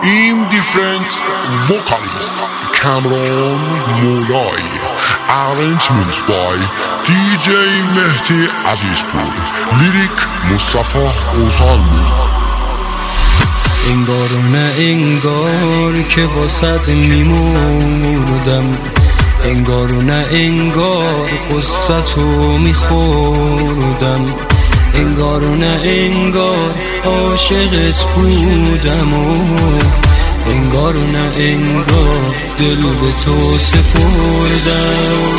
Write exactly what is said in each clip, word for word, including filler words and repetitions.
این دیفرنت وکالیست کامران مولای، arrangement by دی جی مهدی عزیزپور، لیریک مصطفی اوزانلو. انگار و نه انگار که واسط میمردم، انگار و نه انگار قصتو میخوردم، انگار و نه انگار عاشقت بودم و انگار و نه انگار دل به تو سپردم.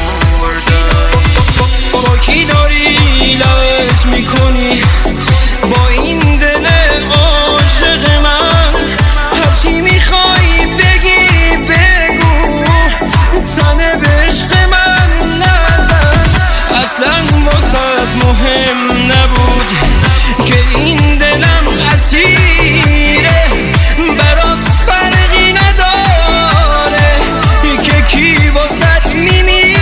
با کی داری لبت میکنی با این دل عاشق من؟ هرچی میخوای بگی بگو، تنه به عشق من نزن. اصلا واسط مهم نبود که این دلم اسیره، برات فرقی نداره که کی واسط میمیره.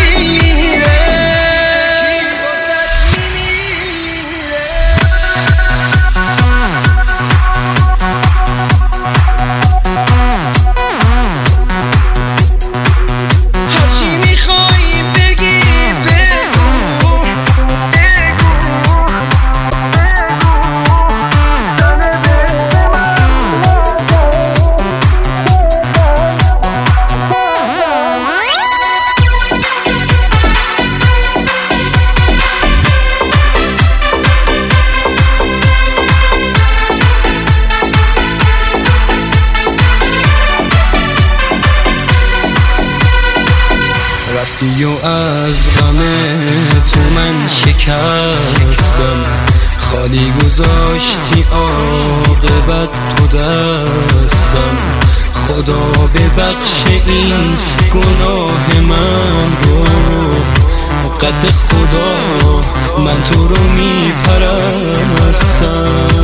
رفتی و از غم تو من شکستم، خالی گذاشتی عاقبت تو دستم. خدا ببخش این گناه من رو، قد خدا من تو رو میپرستم.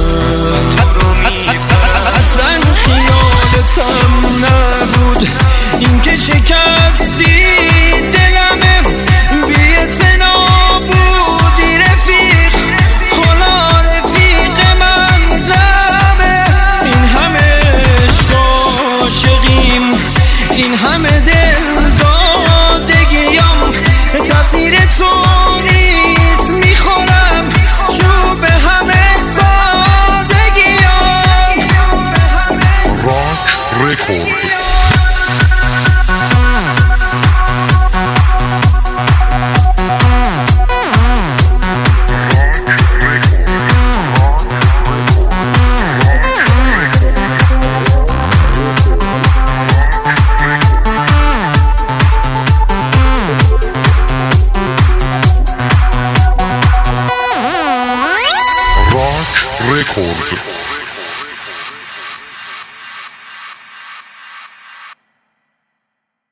اصلا خیالتم نبود این که شکستی دلمه، بی‌اعتنا بودی رفیق، حالا رفیق من غمه. این همه عشق عاشقیم، این همه دل دادگیم، تقصیر تو نیست میخورم چوب همه سادگیم. راک رکورد. Record.